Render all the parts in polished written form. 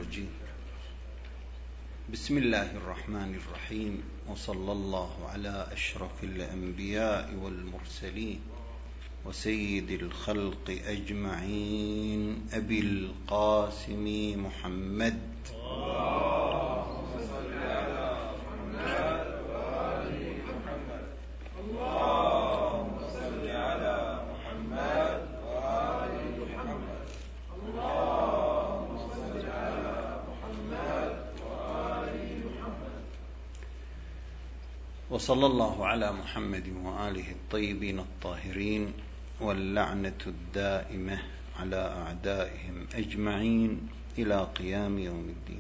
الرجيم. بسم الله الرحمن الرحيم، وصلى الله على أشرف الأنبياء والمرسلين وسيد الخلق أجمعين أبي القاسم محمد وصلى الله على محمد وآله الطيبين الطاهرين، واللعنة الدائمة على أعدائهم أجمعين إلى قيام يوم الدين.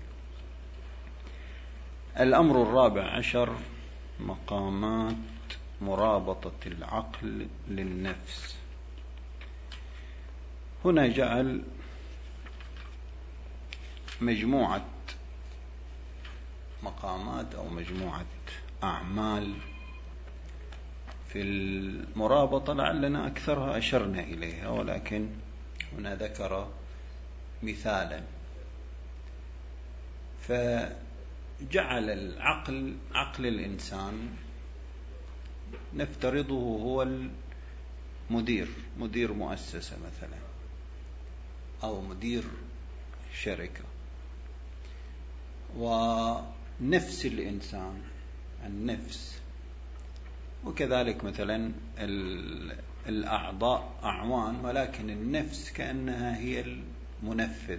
الأمر الرابع عشر: مقامات مرابطة العقل للنفس. هنا جعل مجموعة مقامات أو مجموعة أعمال في المرابطة، لعلنا أكثرها أشرنا إليها، ولكن هنا ذكر مثالا. فجعل العقل، عقل الإنسان، نفترضه هو مدير مؤسسة مثلا، أو مدير شركة. ونفس الإنسان النفس، وكذلك مثلا الأعضاء أعوان، ولكن النفس كأنها هي المنفذ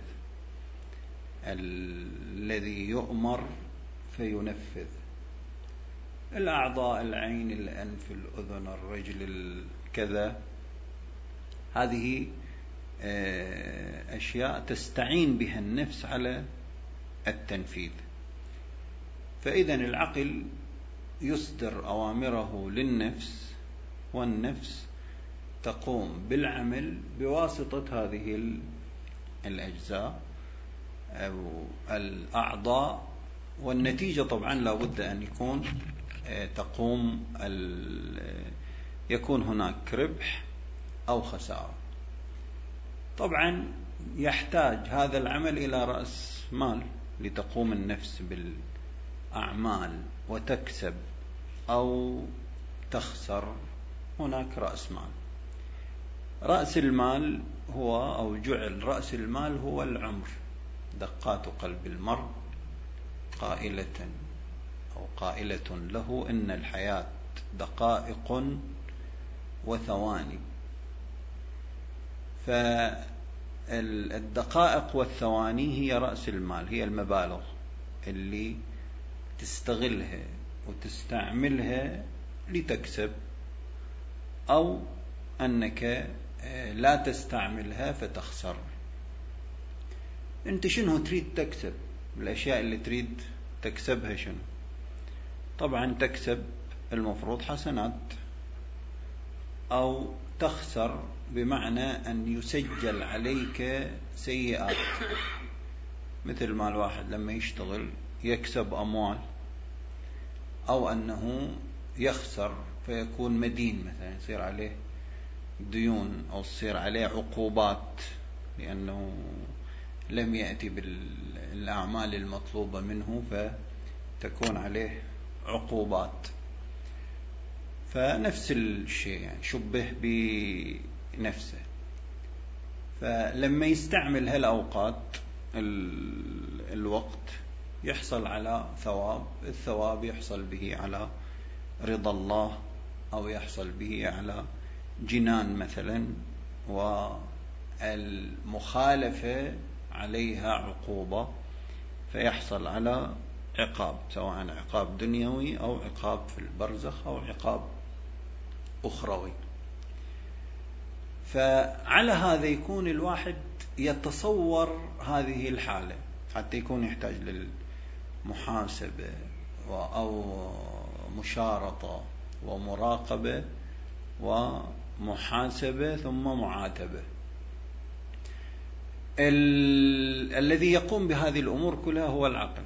الذي يؤمر فينفذ. الأعضاء العين، الأنف، الأذن، الرجل، كذا، هذه أشياء تستعين بها النفس على التنفيذ. فإذا العقل يصدر أوامره للنفس، والنفس تقوم بالعمل بواسطة هذه الأجزاء أو الأعضاء، والنتيجة طبعا لا بد أن يكون هناك ربح أو خسارة. طبعا يحتاج هذا العمل إلى رأس مال لتقوم النفس بالأعمال وتكسب أو تخسر. هناك رأس مال. رأس المال هو، أو جعل رأس المال هو العمر. دقات قلب المرء قائلة له إن الحياة دقائق وثواني. فالدقائق والثواني هي رأس المال، هي المبالغ اللي تستغلها وتستعملها لتكسب، أو أنك لا تستعملها فتخسر. أنت شنو تريد تكسب؟ الأشياء اللي تريد تكسبها شنو؟ طبعا تكسب المفروض حسنات، أو تخسر بمعنى أن يسجل عليك سيئات. مثل ما الواحد لما يشتغل يكسب أموال، أو أنه يخسر فيكون مدين، مثلا يصير عليه ديون أو يصير عليه عقوبات لأنه لم يأتي بالأعمال المطلوبة منه، فتكون عليه عقوبات. فنفس الشيء، يعني شبه بنفسه. فلما يستعمل هالأوقات الوقت يحصل على ثواب، الثواب يحصل به على رضا الله، أو يحصل به على جنان مثلا، والمخالفة عليها عقوبة، فيحصل على عقاب، سواء عقاب دنيوي أو عقاب في البرزخ أو عقاب أخروي. فعلى هذا يكون الواحد يتصور هذه الحالة حتى يكون يحتاج للمحاسبة أو مشارطة ومراقبة ومحاسبة ثم معاتبة. الذي يقوم بهذه الأمور كلها هو العقل،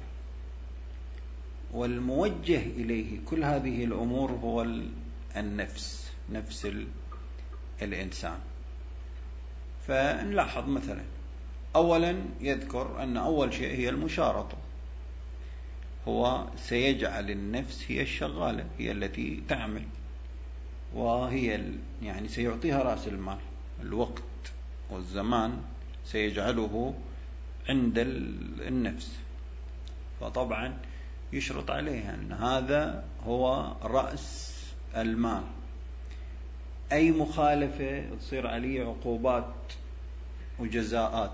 والموجه إليه كل هذه الأمور هو النفس، نفس الإنسان. فنلاحظ مثلا أولا يذكر أن أول شيء هي المشارطة، هو سيجعل النفس هي الشغالة، هي التي تعمل، وهي يعني سيعطيها رأس المال، الوقت والزمان سيجعله عند النفس. فطبعا يشرط عليها أن هذا هو رأس المال. أي مخالفة تصير عليه عقوبات وجزاءات،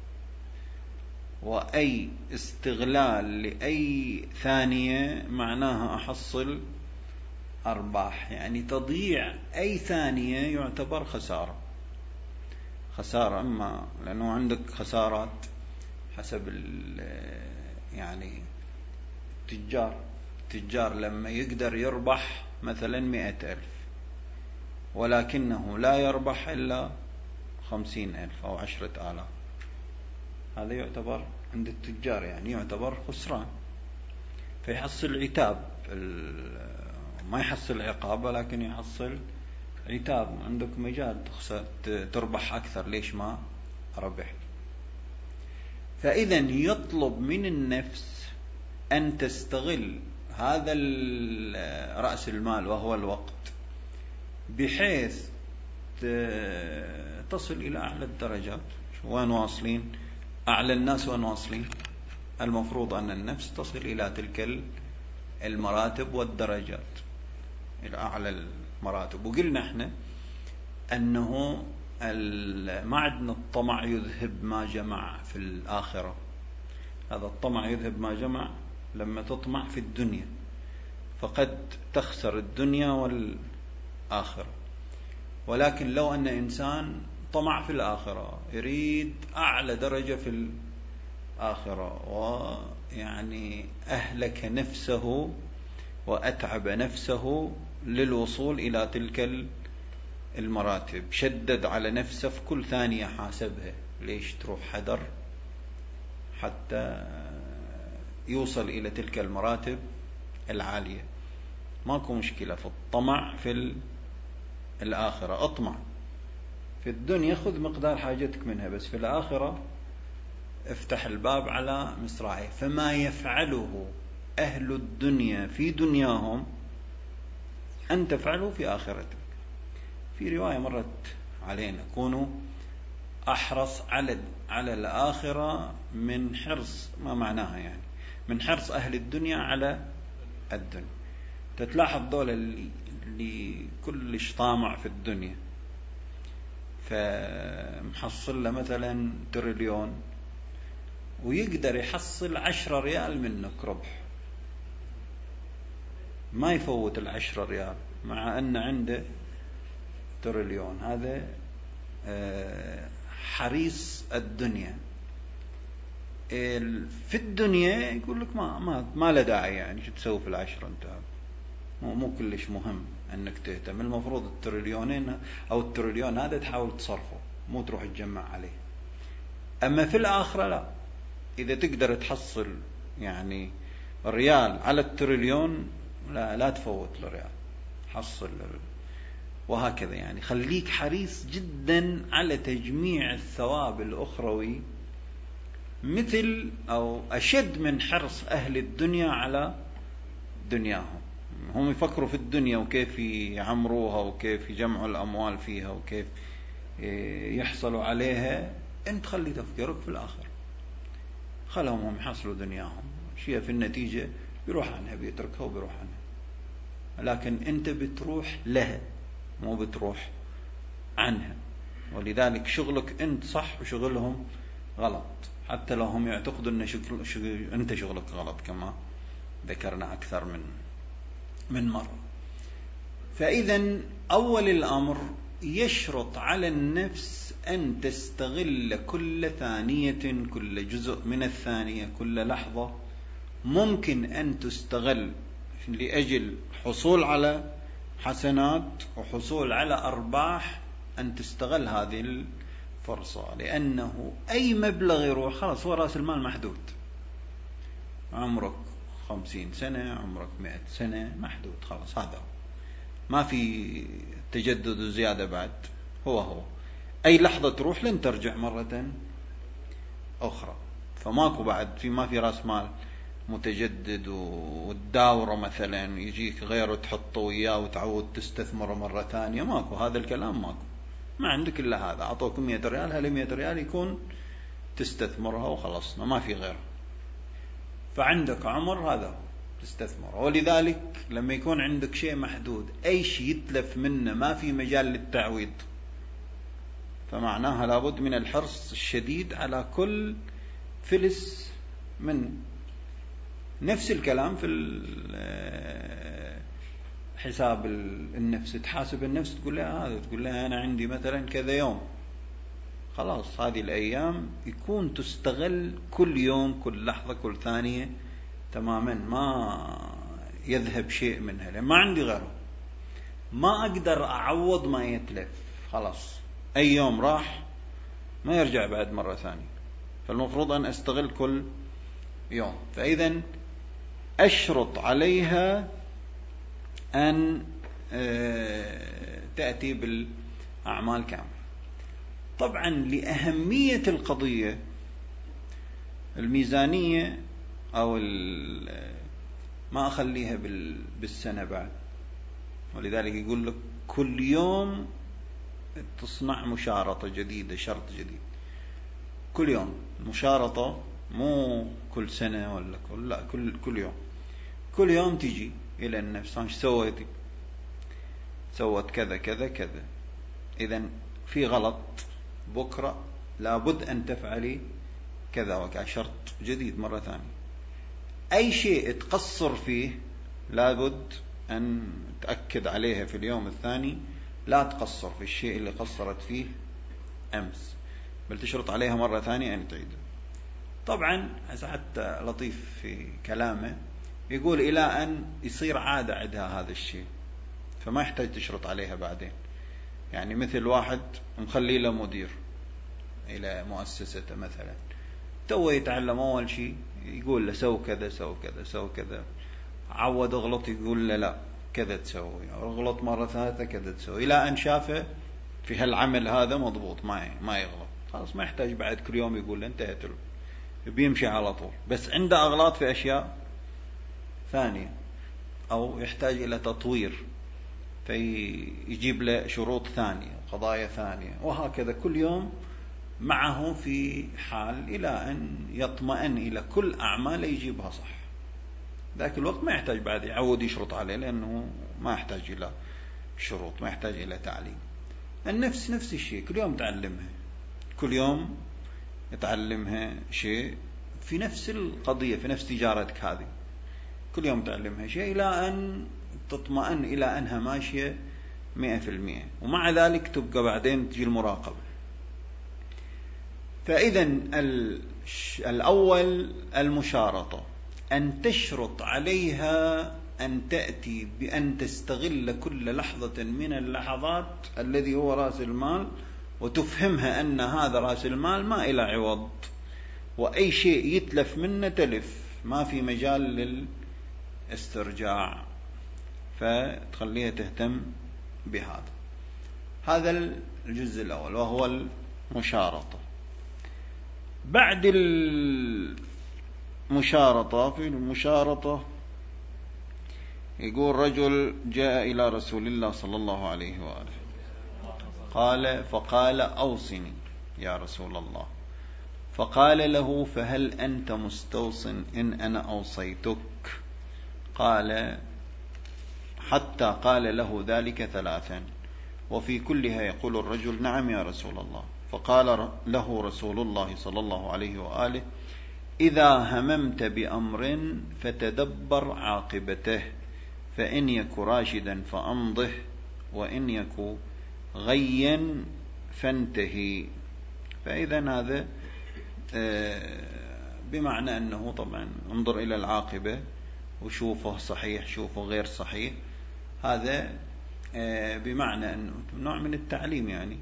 وأي استغلال لأي ثانية معناها أحصل أرباح. يعني تضييع أي ثانية يعتبر خسارة. أما لأنه عندك خسارات حسب يعني التجار لما يقدر يربح مثلا 100,000 ولكنه لا يربح إلا 50,000 أو 10,000، هذا يعتبر عند التجار يعني يعتبر خسران، فيحصل عتاب، ما يحصل عقاب ولكن يحصل عتاب. عندك مجال تربح أكثر، ليش ما ربح؟ فإذا يطلب من النفس أن تستغل هذا رأس المال وهو الوقت بحيث تصل إلى أعلى الدرجات. وين واصلين؟ أعلى الناس وين واصلين؟ المفروض أن النفس تصل إلى تلك المراتب والدرجات، إلى أعلى المراتب. وقلنا احنا أنه ما عندنا الطمع يذهب ما جمع في الآخرة. هذا الطمع يذهب ما جمع لما تطمع في الدنيا، فقد تخسر الدنيا والآخرة. ولكن لو أن إنسان طمع في الآخرة، يريد أعلى درجة في الآخرة، ويعني أهلك نفسه وأتعب نفسه للوصول إلى تلك المراتب، شدد على نفسه في كل ثانية حاسبها، ليش تروح حذر حتى يوصل إلى تلك المراتب العالية. ماكو مشكلة في الطمع في الآخرة، أطمع في الدنيا خذ مقدار حاجتك منها، بس في الآخرة افتح الباب على مصراعيه. فما يفعله أهل الدنيا في دنياهم أن تفعله في آخرتك. في رواية مرت علينا: كونوا أحرص على الآخرة من حرص، ما معناها يعني من حرص أهل الدنيا على الدنيا. تتلاحظ دول اللي كلش طامع في الدنيا، فمحصل له مثلا تريليون ويقدر يحصل 10 ريال منك ربح، ما يفوت 10 ريال مع أن عنده تريليون. هذا حريص الدنيا. في الدنيا يقول لك ما له داعي، يعني شو تسوي في 10 انت، مو كلش مهم انك تهتم. المفروض التريليونين او التريليون هذا تحاول تصرفه، مو تروح تجمع عليه. اما في الاخره لا، اذا تقدر تحصل يعني ريال على التريليون لا تفوت الريال، حصل. وهكذا يعني خليك حريص جدا على تجميع الثواب الأخروي، مثل أو أشد من حرص أهل الدنيا على دنياهم. هم يفكروا في الدنيا وكيف يعمروها وكيف يجمعوا الأموال فيها وكيف يحصلوا عليها. أنت خلي تفكيرك في الآخر، خلهم هم يحصلوا دنياهم، شيء في النتيجة بيروح عنها، بيتركها وبيروح عنها، لكن أنت بتروح لها مو بتروح عنها. ولذلك شغلك أنت صح وشغلهم غلط، حتى لو هم يعتقدوا أن أنت شغلك غلط، كما ذكرنا أكثر من مرة. فإذا أول الأمر يشرط على النفس أن تستغل كل ثانية، كل جزء من الثانية، كل لحظة ممكن أن تستغل لأجل حصول على حسنات وحصول على أرباح، أن تستغل هذه الفرصة. لأنه أي مبلغ يروح خلاص، هو رأس المال محدود. عمرك 50 سنة، عمرك 100 سنة، محدود خلاص، هذا ما في تجدد وزيادة بعد. هو أي لحظة تروح لن ترجع مرة أخرى. فماكو بعد ما في رأس مال متجدد والداورة مثلا يجيك غيره تحطه وياه وتعود تستثمره مرة ثانية. ماكو هذا الكلام، ماكو. ما عندك إلا هذا، أعطوك 100 ريال، هل 100 ريال يكون تستثمرها وخلصنا، ما في غيره. فعندك عمر هذا تستثمره. ولذلك لما يكون عندك شيء محدود، أي شيء يتلف منه ما في مجال للتعويض، فمعناها لابد من الحرص الشديد على كل فلس منه. نفس الكلام في حساب النفس. تحاسب النفس، تقول لها أنا عندي مثلا كذا يوم، خلاص هذه الأيام يكون تستغل كل يوم، كل لحظة، كل ثانية تماما، ما يذهب شيء منها، لأن ما عندي غيره، ما أقدر أعوض ما يتلف. خلاص أي يوم راح ما يرجع بعد مرة ثانية، فالمفروض أن أستغل كل يوم. فإذا أشرط عليها أن تأتي بالأعمال كاملة. طبعا لأهمية القضية، الميزانية أو ما أخليها بالسنة بعد، ولذلك يقول لك كل يوم تصنع مشارطة جديدة، شرط جديد كل يوم. مشارطة مو كل سنة ولا كل يوم. كل يوم تجي إلى النفس، ايش سويتي؟ سوت كذا كذا كذا، إذن في غلط، بكرة لابد أن تفعلي كذا وكذا، شرط جديد مرة ثانية. أي شيء تقصر فيه لابد أن تأكد عليها في اليوم الثاني، لا تقصر في الشيء اللي قصرت فيه أمس، بل تشرط عليها مرة ثانية أن تعيده. طبعا حتى لطيف في كلامه يقول إلى أن يصير عادة عندها هذا الشيء، فما يحتاج تشرط عليها بعدين. يعني مثل واحد مخلي له مدير إلى مؤسسته مثلا، تو يتعلم أول شيء يقول له سو كذا سو كذا سو كذا، عود اغلط يقول له لا كذا تسوي، اغلط مرة ثالثة كذا تسوي، إلى أن شافه في هالعمل هذا مضبوط ما يغلط. خلاص ما يحتاج بعد كل يوم يقول له انتهت، بيمشي على طول. بس عنده أغلاط في أشياء ثانية أو يحتاج إلى تطوير، فيجيب له شروط ثانية، قضايا ثانية، وهكذا كل يوم معه في حال إلى أن يطمئن إلى كل أعماله يجيبها صح. ذاك الوقت ما يحتاج بعد يعود يشرط عليه، لأنه ما يحتاج إلى شروط، ما يحتاج إلى تعليم. النفس نفس الشيء، كل يوم تعلمها، كل يوم تعلمها شيء في نفس القضية، في نفس تجارتك هذه، كل يوم تعلمها شيء إلى أن تطمئن إلى أنها ماشية 100%، ومع ذلك تبقى بعدين تجي المراقبة. فإذا الأول المشارطة، أن تشرط عليها أن تأتي بأن تستغل كل لحظة من اللحظات الذي هو رأس المال، وتفهمها أن هذا رأس المال ما إلى عوض، وأي شيء يتلف منه تلف، ما في مجال للاسترجاع، فتخليها تهتم بهذا. هذا الجزء الأول وهو المشارطة. بعد المشارطة، في المشارطة يقول رجل جاء إلى رسول الله صلى الله عليه وآله فقال أوصني يا رسول الله. فقال له فهل أنت مستوصٍ إن أنا أوصيتك؟ قال حتى قال له ذلك 3، وفي كلها يقول الرجل نعم يا رسول الله. فقال له رسول الله صلى الله عليه وآله إذا هممت بأمر فتدبر عاقبته، فإن يك راشدا فأمضه، وإن يك غيا فانتهي. فإذا هذا بمعنى أنه طبعا انظر إلى العاقبة وشوفه صحيح شوفه غير صحيح. هذا بمعنى أنه نوع من التعليم، يعني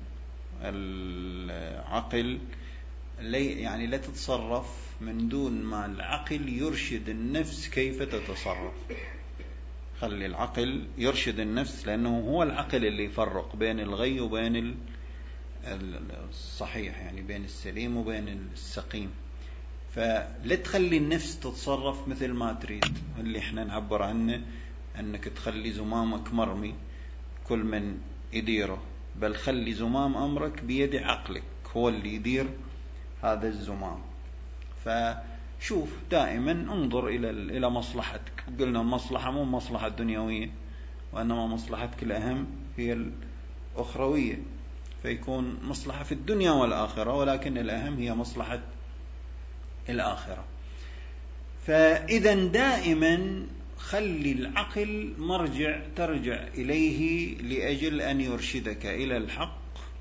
العقل يعني لا تتصرف من دون ما العقل يرشد النفس كيف تتصرف. خلي العقل يرشد النفس، لأنه هو العقل اللي يفرق بين الغي وبين الصحيح، يعني بين السليم وبين السقيم. فلا تخلي النفس تتصرف مثل ما تريد، اللي احنا نعبر عنه أنك تخلي زمامك مرمي كل من يديره، بل خلي زمام أمرك بيد عقلك، هو اللي يدير هذا الزمام. فشوف دائما انظر إلى مصلحتك. قلنا المصلحة مو مصلحة دنيوية، وإنما مصلحتك الأهم هي الأخروية، فيكون مصلحة في الدنيا والآخرة، ولكن الأهم هي مصلحة الآخرة. فإذا دائما خلي العقل مرجع ترجع إليه لأجل أن يرشدك إلى الحق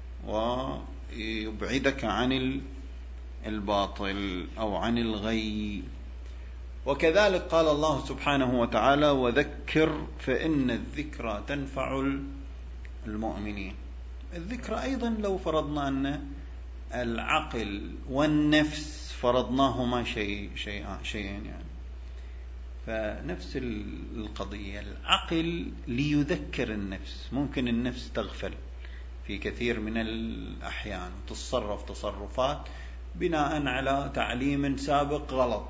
ويبعدك عن الباطل أو عن الغي. وكذلك قال الله سبحانه وتعالى: وذكر فإن الذكرى تنفع المؤمنين. الذكرى أيضا لو فرضنا أن العقل والنفس فرضناهما شيئين يعني، فنفس القضية. العقل ليذكر النفس، ممكن النفس تغفل في كثير من الأحيان وتتصرف تصرفات بناء على تعليم سابق غلط،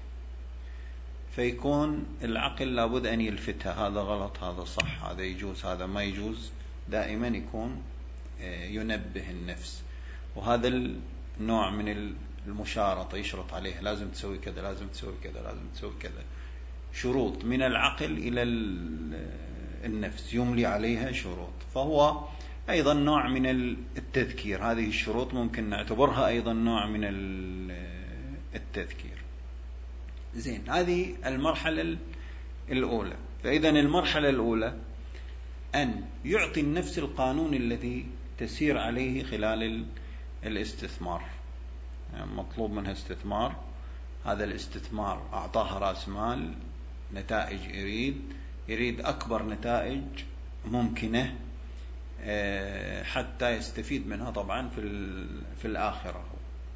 فيكون العقل لابد أن يلفتها: هذا غلط، هذا صح، هذا يجوز، هذا ما يجوز. دائما يكون ينبه النفس. وهذا النوع من المشارطة، يشرط عليه: لازم تسوي كذا، لازم تسوي كذا، لازم تسوي كذا. شروط من العقل إلى النفس، يملي عليها شروط، فهو أيضا نوع من التذكير. هذه الشروط ممكن نعتبرها أيضا نوع من التذكير. زين، هذه المرحلة الأولى. فإذا المرحلة الأولى أن يعطي النفس القانون الذي تسير عليه خلال الاستثمار. يعني مطلوب منها استثمار، هذا الاستثمار أعطاها رأس مال، نتائج يريد أكبر نتائج ممكنة حتى يستفيد منها طبعا في الآخرة.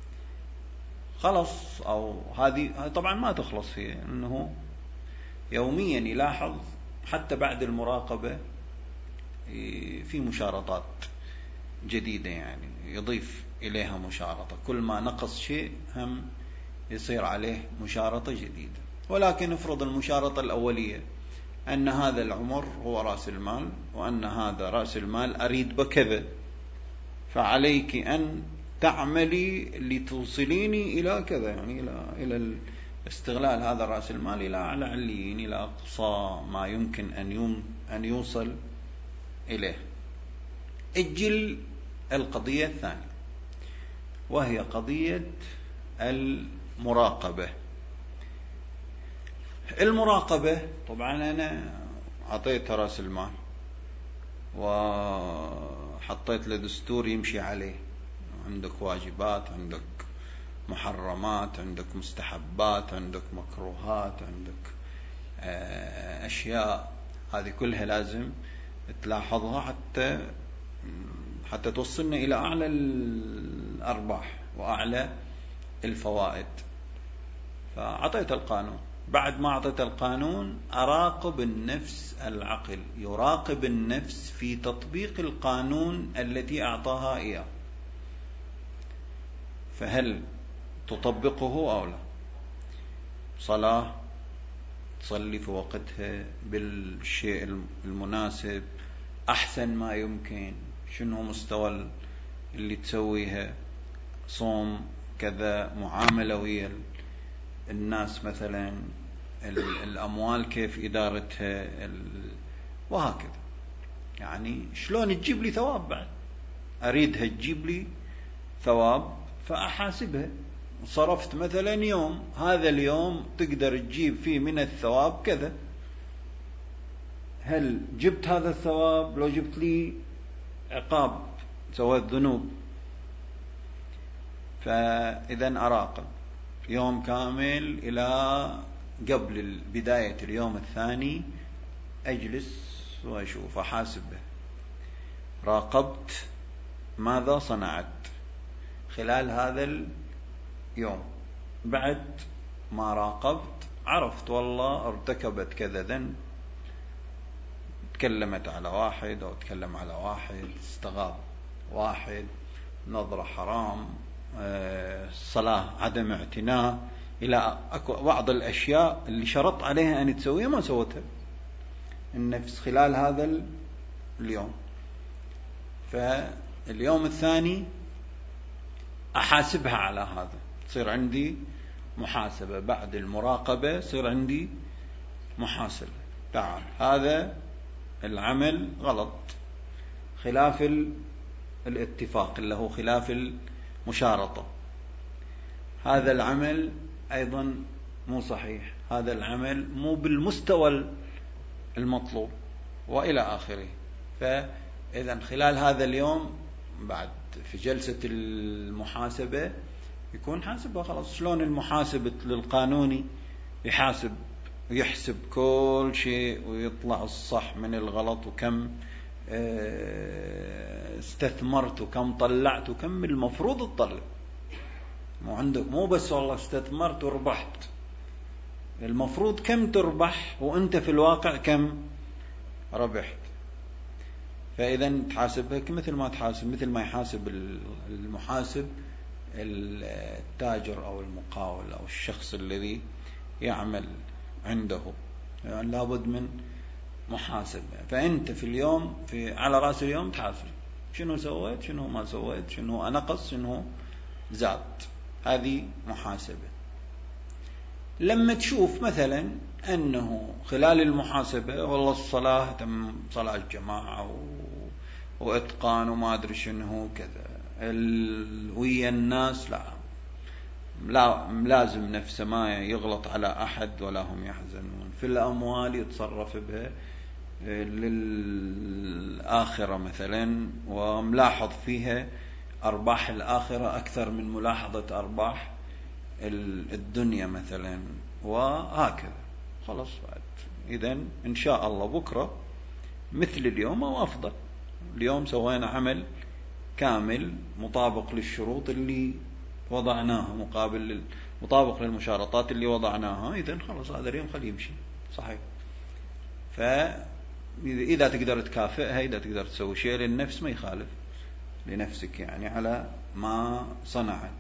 خلص، أو هذه طبعا ما تخلص هي، أنه يوميا يلاحظ حتى بعد المراقبة في مشارطات جديدة، يعني يضيف إليها مشارطة، كل ما نقص شيء هم يصير عليه مشارطة جديدة. ولكن افرض المشارطة الأولية أن هذا العمر هو رأس المال، وأن هذا رأس المال أريد بكذا، فعليك أن تعملي لتوصليني إلى كذا، يعني إلى استغلال هذا رأس المال إلى أعلى عليين، إلى أقصى ما يمكن أن يوصل إليه. أجل القضية الثانية، وهي قضية المراقبة. المراقبة طبعا أنا أعطيت رأس المال وحطيت له دستور يمشي عليه، عندك واجبات، عندك محرمات، عندك مستحبات، عندك مكروهات، عندك أشياء، هذه كلها لازم تلاحظها حتى توصلنا إلى أعلى الأرباح وأعلى الفوائد. فأعطيت القانون، بعد ما أعطيت القانون أراقب النفس. العقل يراقب النفس في تطبيق القانون التي أعطاها إياه، فهل تطبقه أو لا؟ صلاة تصلي في وقتها بالشيء المناسب أحسن ما يمكن، شنو مستوى اللي تسويها، صوم كذا، معاملة ويا الناس مثلا، الأموال كيف إدارتها، وهكذا. يعني شلون تجيب لي ثواب؟ بعد أريدها تجيب لي ثواب، فأحاسبها. صرفت مثلا يوم، هذا اليوم تقدر تجيب فيه من الثواب كذا، هل جبت هذا الثواب؟ لو جبت لي عقاب، سويت ذنوب. فإذا أراقب يوم كامل إلى قبل بداية اليوم الثاني، أجلس وأشوف، أحاسب به. راقبت ماذا صنعت خلال هذا اليوم. بعد ما راقبت عرفت والله ارتكبت كذا ذنب، تكلمت على واحد أو تكلم على واحد، استغاب واحد، نظرة حرام، صلاة عدم اعتناء، إلى بعض الأشياء اللي شرط عليها أن تسويها ما سوتها النفس خلال هذا اليوم. فاليوم الثاني أحاسبها على هذا، تصير عندي محاسبة بعد المراقبة، يصير عندي محاسبة. تعال هذا العمل غلط، خلاف الاتفاق اللي هو خلاف المشارطة، هذا العمل أيضا مو صحيح، هذا العمل مو بالمستوى المطلوب، وإلى آخره. فإذا خلال هذا اليوم بعد في جلسة المحاسبة يكون حاسبها خلاص. شلون المحاسب القانوني يحاسب ويحسب كل شيء ويطلع الصح من الغلط، وكم استثمرت وكم طلعت وكم المفروض تطلع. مو عندك مو بس والله استثمرت وربحت، المفروض كم تربح وانت في الواقع كم ربحت. فإذا تحاسبها مثل ما يحاسب المحاسب التاجر أو المقاول أو الشخص الذي يعمل عنده، يعني لابد من محاسبة. فأنت في اليوم على رأس اليوم تحاسب شنو سويت، شنو ما سويت، شنو نقص، شنو زاد، هذه محاسبة. لما تشوف مثلا أنه خلال المحاسبة والله الصلاة تم صلاة جماعة وإتقان وما أدري شنو كذا، ويا الناس لا لازم نفسه ما يغلط على أحد ولا هم يحزنون، في الأموال يتصرف بها للآخرة مثلا، وملاحظ فيها أرباح الآخرة أكثر من ملاحظة أرباح الدنيا مثلا، وهكذا. خلاص إذن إن شاء الله بكرة مثل اليوم أو أفضل. اليوم سوينا عمل كامل مطابق للشروط اللي وضعناها، مطابق للمشارطات اللي وضعناها، إذن خلاص هذا اليوم خليه يمشي صحيح. فإذا تقدر تكافئها، إذا تقدر تسوي شيء للنفس ما يخالف، لنفسك يعني على ما صنعت.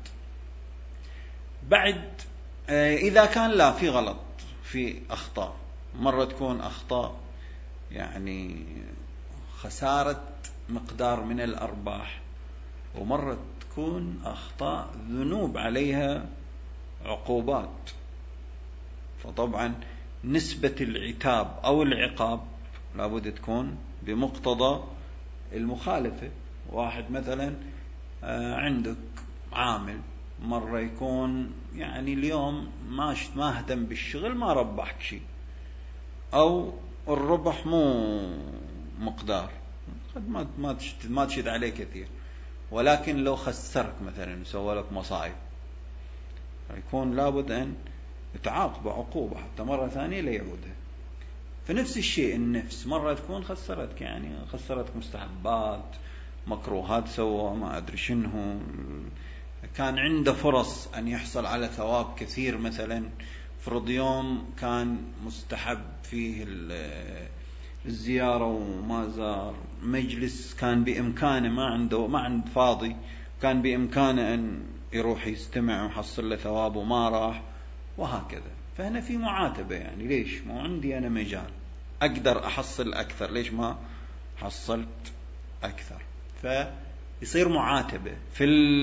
بعد إذا كان لا في غلط، في أخطاء، مرة تكون أخطاء يعني خسارة مقدار من الأرباح، ومرة تكون أخطاء ذنوب عليها عقوبات. فطبعا نسبة العتاب أو العقاب لابد تكون بمقتضى المخالفة. واحد مثلا عندك عامل مرة يكون يعني اليوم ما اهتم بالشغل، ما ربحك شيء، أو الربح مو مقدار، قد ما تشد عليه كثير، ولكن لو خسرك مثلا سوى لك مصايب، يكون لابد أن تعاقب عقوبة حتى مرة ثانية لا يعودها. فنفس الشيء النفس مرة تكون خسرتك، يعني خسرتك مستحبات، مكروهات سوى، ما أدري شنو، كان عنده فرص أن يحصل على ثواب كثير، مثلا فرض يوم كان مستحب فيه الزيارة وما زار، مجلس كان بإمكانه ما عنده فاضي، كان بإمكانه أن يروح يستمع ويحصل له ثواب وما راح، وهكذا. فهنا في معاتبة، يعني ليش ما عندي أنا مجال أقدر أحصل أكثر، ليش ما حصلت أكثر؟ فيصير معاتبة في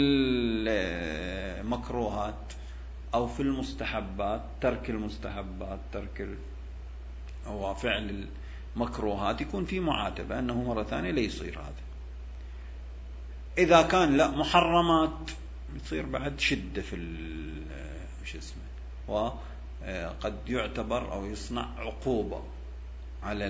المكروهات أو في المستحبات، ترك المستحبات، أو فعل المكروهات، يكون في معاتبة أنه مرة ثانية لا يصير هذا. إذا كان لا محرمات، يصير بعد شدة في وقد يعتبر أو يصنع عقوبة على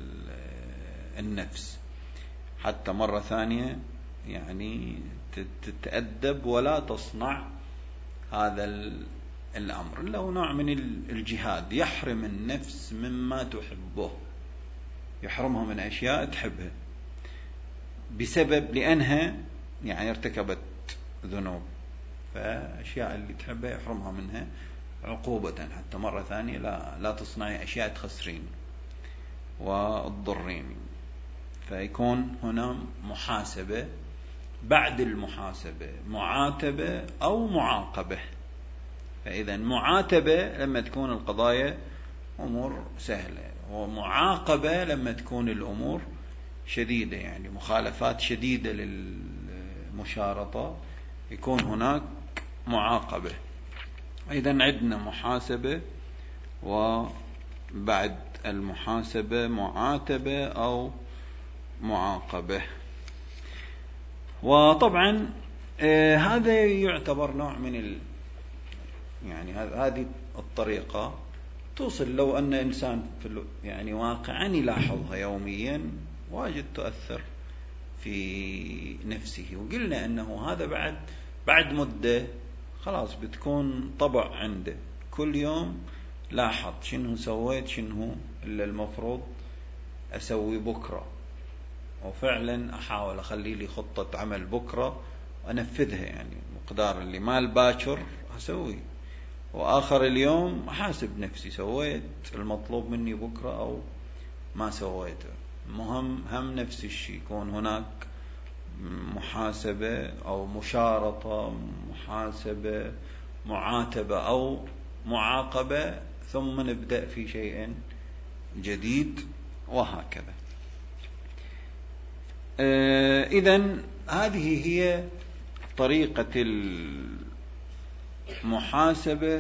النفس، حتى مرة ثانية يعني تتأدب ولا تصنع هذا الأمر. له نوع من الجهاد، يحرم النفس مما تحبه، يحرمها من أشياء تحبها بسبب لأنها يعني ارتكبت ذنوب، فأشياء اللي تحبها يحرمها منها عقوبة، حتى مرة ثانية لا تصنعي أشياء تخسرين وتضرين. فيكون هنا محاسبة، بعد المحاسبة معاتبة أو معاقبة. فإذا معاتبة لما تكون القضايا أمور سهلة، ومعاقبة لما تكون الأمور شديدة، يعني مخالفات شديدة للمشارطة يكون هناك معاقبة. إذا عندنا محاسبة، وبعد المحاسبة معاتبة أو معاقبة. وطبعا هذا يعتبر نوع من يعني هذه الطريقة توصل، لو أن إنسان يعني واقعا يلاحظها يوميا واجد تؤثر في نفسه. وقلنا أنه هذا بعد مدة خلاص بتكون طبع عنده، كل يوم لاحظ شنو سويت، شنو اللي المفروض أسوي بكرة، وفعلا أحاول أخلي لي خطة عمل بكرة وأنفذها، يعني مقدار اللي مال باكر أسوي، وآخر اليوم أحاسب نفسي سويت المطلوب مني بكرة أو ما سويته. مهم هم نفس الشيء يكون هناك محاسبة أو مشارطة، محاسبة معاتبة أو معاقبة، ثم نبدأ في شيء جديد، وهكذا. إذن هذه هي طريقة المحاسبة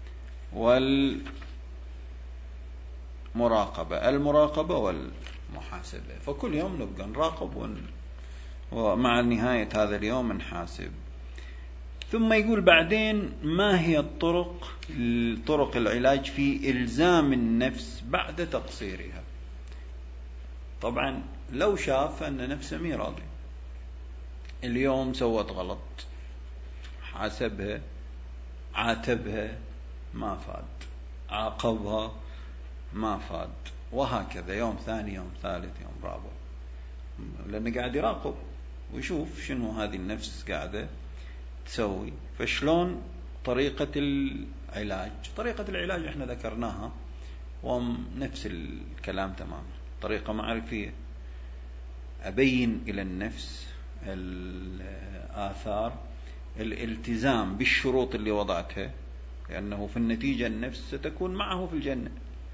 المراقبة والمحاسبة. فكل يوم نبقى نراقب ومع نهاية هذا اليوم نحاسب. ثم يقول بعدين ما هي طرق العلاج في إلزام النفس بعد تقصيرها. طبعا لو شاف أن نفسه مي راضي، اليوم سوت غلط، حاسبها، عاتبها، ما فاد، عاقبها، ما فاد، وهكذا يوم ثاني، يوم ثالث، يوم رابع، لأنه قاعد يراقب ويشوف شنو هذه النفس قاعدة تسوي. فشلون طريقة العلاج؟ طريقة العلاج احنا ذكرناها ونفس الكلام تماما، طريقة معرفية، أبين إلى النفس الآثار الالتزام بالشروط اللي وضعتها، لأنه في النتيجة النفس ستكون معه في الجنة،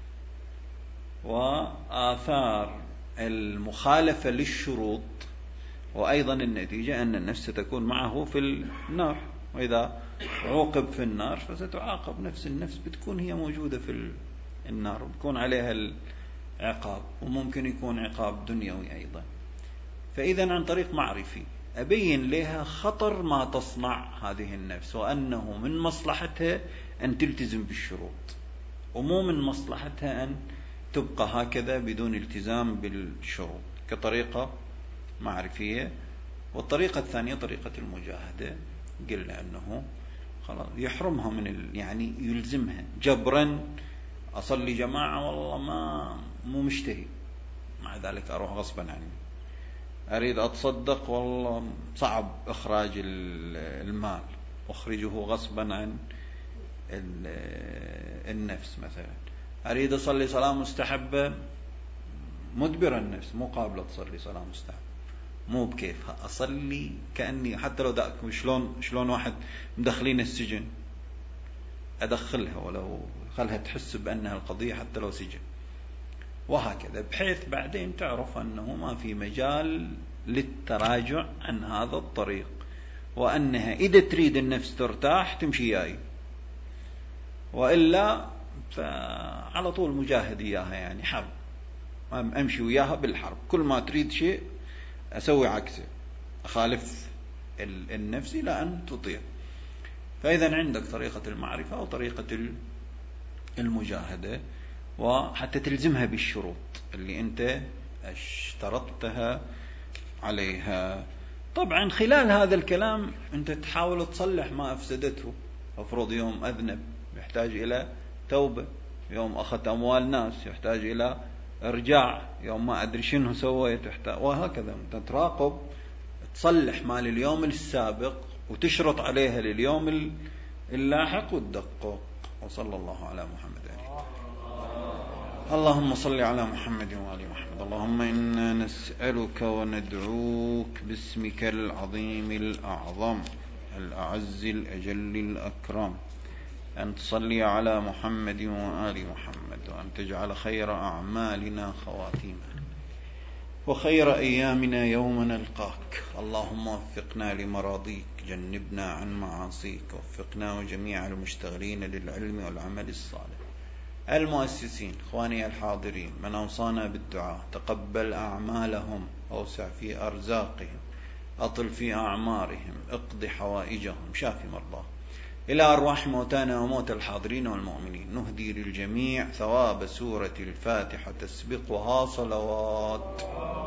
وآثار المخالفة للشروط، وأيضا النتيجة أن النفس ستكون معه في النار، وإذا عوقب في النار فستعاقب نفس النفس، بتكون هي موجودة في النار، بتكون عليها العقاب، وممكن يكون عقاب دنيوي أيضا. فإذا عن طريق معرفي أبين لها خطر ما تصنع هذه النفس، وأنه من مصلحتها أن تلتزم بالشروط، ومو من مصلحتها أن تبقى هكذا بدون التزام بالشروط، كطريقة معرفية. والطريقة الثانية طريقة المجاهدة، قلنا أنه خلاص يحرمها من يعني يلزمها جبرا. أصلي جماعة والله مو مشتهي، مع ذلك أروح غصبا عني. أريد أتصدق والله صعب إخراج المال، أخرجه غصبا عن النفس مثلا. أريد أصلي صلاة مستحبة، مدبر النفس، مو قابلة تصلي صلاة مستحبة، مو بكيفها، أصلي كأني حتى لو داك شلون واحد مدخلين السجن، أدخلها ولو خلها تحس بأنها القضية حتى لو سجن، وهكذا، بحيث بعدين تعرف أنه ما في مجال للتراجع عن هذا الطريق، وأنها إذا تريد النفس ترتاح تمشي جاي، وإلا فعلى طول مجاهد إياها، يعني حرب، أمشي وياها بالحرب، كل ما تريد شيء أسوي عكسه، أخالف النفس إلى أن تطيع. فإذا عندك طريقة المعرفة وطريقة المجاهدة، وحتى تلزمها بالشروط اللي أنت اشترطتها عليها. طبعا خلال هذا الكلام أنت تحاول تصلح ما أفسدته. أفرض يوم أذنب يحتاج إلى توبة، يوم أخذت أموال ناس يحتاج إلى إرجاع، يوم ما أدري شنو سويت وهكذا. أنت تراقب، تصلح مال اليوم السابق وتشرط عليها لليوم اللاحق وتدقق. وصلى الله على محمد. اللهم صل على محمد وآل محمد. اللهم إنا نسألك وندعوك باسمك العظيم الأعظم الأعز الأجل الأكرم أن تصلي على محمد وآل محمد، وأن تجعل خير أعمالنا خواتيمها، وخير أيامنا يوم نلقاك. اللهم وفقنا لمراضيك، جنبنا عن معاصيك، وفقنا وجميع المشتغلين للعلم والعمل الصالح. المؤسسين، إخواني الحاضرين، من أوصانا بالدعاء، تقبل أعمالهم، أوسع في أرزاقهم، أطل في أعمارهم، اقض حوائجهم، شافي مرضاهم. إلى أرواح موتانا وموت الحاضرين والمؤمنين نهدي للجميع ثواب سورة الفاتحة تسبقها صلوات.